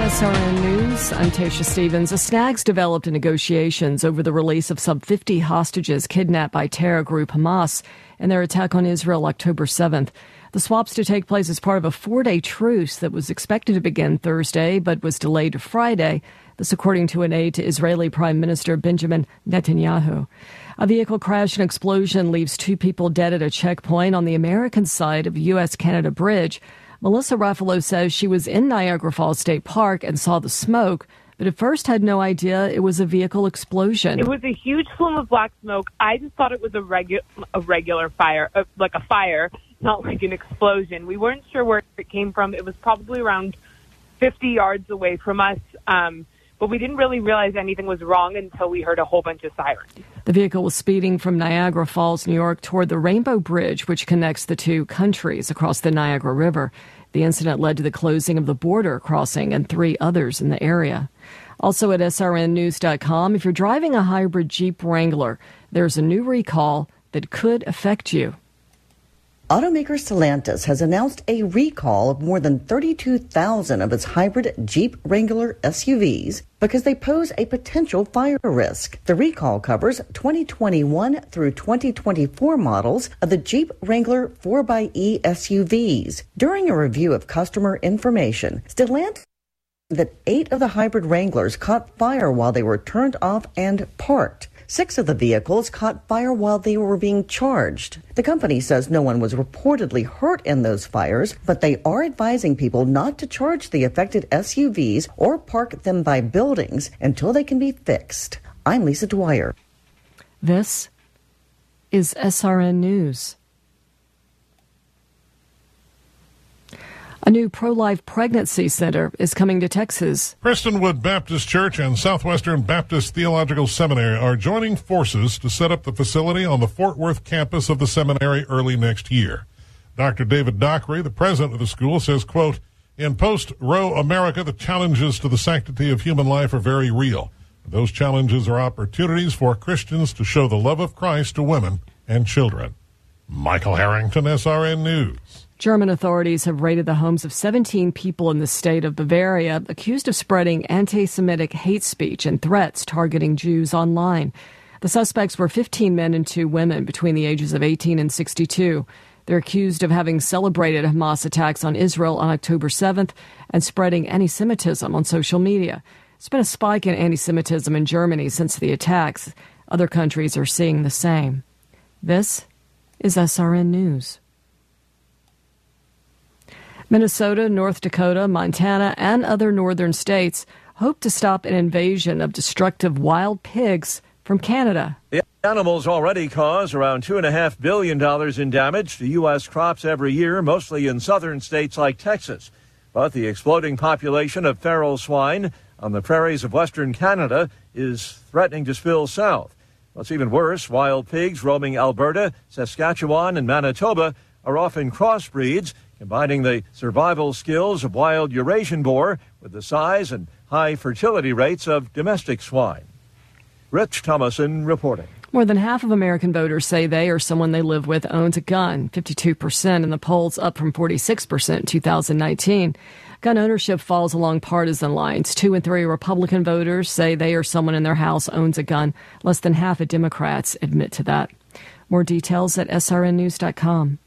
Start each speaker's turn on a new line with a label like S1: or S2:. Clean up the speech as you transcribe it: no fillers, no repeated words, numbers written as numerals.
S1: SRN News, I'm Tasha Stevens. A snags developed in negotiations over the release of some 50 hostages kidnapped by terror group Hamas in their attack on Israel October 7th. The swaps to take place as part of a 4-day truce that was expected to begin Thursday but was delayed to Friday. This according to an aide to Israeli Prime Minister Benjamin Netanyahu. A vehicle crash and explosion leaves 2 people dead at a checkpoint on the American side of U.S.-Canada bridge. Melissa Ruffalo says she was in Niagara Falls State Park and saw the smoke, but at first had no idea it was a vehicle explosion.
S2: It was a huge plume of black smoke. I just thought it was a regular fire, like a fire, not like an explosion. We weren't sure where it came from. It was probably around 50 yards away from us, but we didn't really realize anything was wrong until we heard a whole bunch of sirens.
S1: The vehicle was speeding from Niagara Falls, New York, toward the Rainbow Bridge, which connects the 2 countries across the Niagara River. The incident led to the closing of the border crossing and 3 others in the area. Also at srnnews.com, if you're driving a hybrid Jeep Wrangler, there's a new recall that could affect you.
S3: Automaker Stellantis has announced a recall of more than 32,000 of its hybrid Jeep Wrangler SUVs because they pose a potential fire risk. The recall covers 2021 through 2024 models of the Jeep Wrangler 4xe SUVs. During a review of customer information, Stellantis that 8 of the hybrid Wranglers caught fire while they were turned off and parked. 6 of the vehicles caught fire while they were being charged. The company says no one was reportedly hurt in those fires, but they are advising people not to charge the affected SUVs or park them by buildings until they can be fixed. I'm Lisa Dwyer.
S1: This is SRN News. A new pro-life pregnancy center is coming to Texas.
S4: Prestonwood Baptist Church and Southwestern Baptist Theological Seminary are joining forces to set up the facility on the Fort Worth campus of the seminary early next year. Dr. David Dockery, the president of the school, says, quote, "In post-Roe America, the challenges to the sanctity of human life are very real. Those challenges are opportunities for Christians to show the love of Christ to women and children." Michael Harrington, SRN News.
S1: German authorities have raided the homes of 17 people in the state of Bavaria accused of spreading anti-Semitic hate speech and threats targeting Jews online. The suspects were 15 men and 2 women between the ages of 18 and 62. They're accused of having celebrated Hamas attacks on Israel on October 7th and spreading anti-Semitism on social media. There's been a spike in anti-Semitism in Germany since the attacks. Other countries are seeing the same. This is SRN News. Minnesota, North Dakota, Montana, and other northern states hope to stop an invasion of destructive wild pigs from Canada.
S5: The animals already cause around $2.5 billion in damage to U.S. crops every year, mostly in southern states like Texas. But the exploding population of feral swine on the prairies of western Canada is threatening to spill south. What's even worse, wild pigs roaming Alberta, Saskatchewan, and Manitoba are often crossbreeds, combining the survival skills of wild Eurasian boar with the size and high fertility rates of domestic swine. Rich Thomason reporting.
S1: More than half of American voters say they or someone they live with owns a gun, 52% in the polls, up from 46% in 2019. Gun ownership falls along partisan lines. 2 in 3 Republican voters say they or someone in their house owns a gun. Less than half of Democrats admit to that. More details at srnnews.com.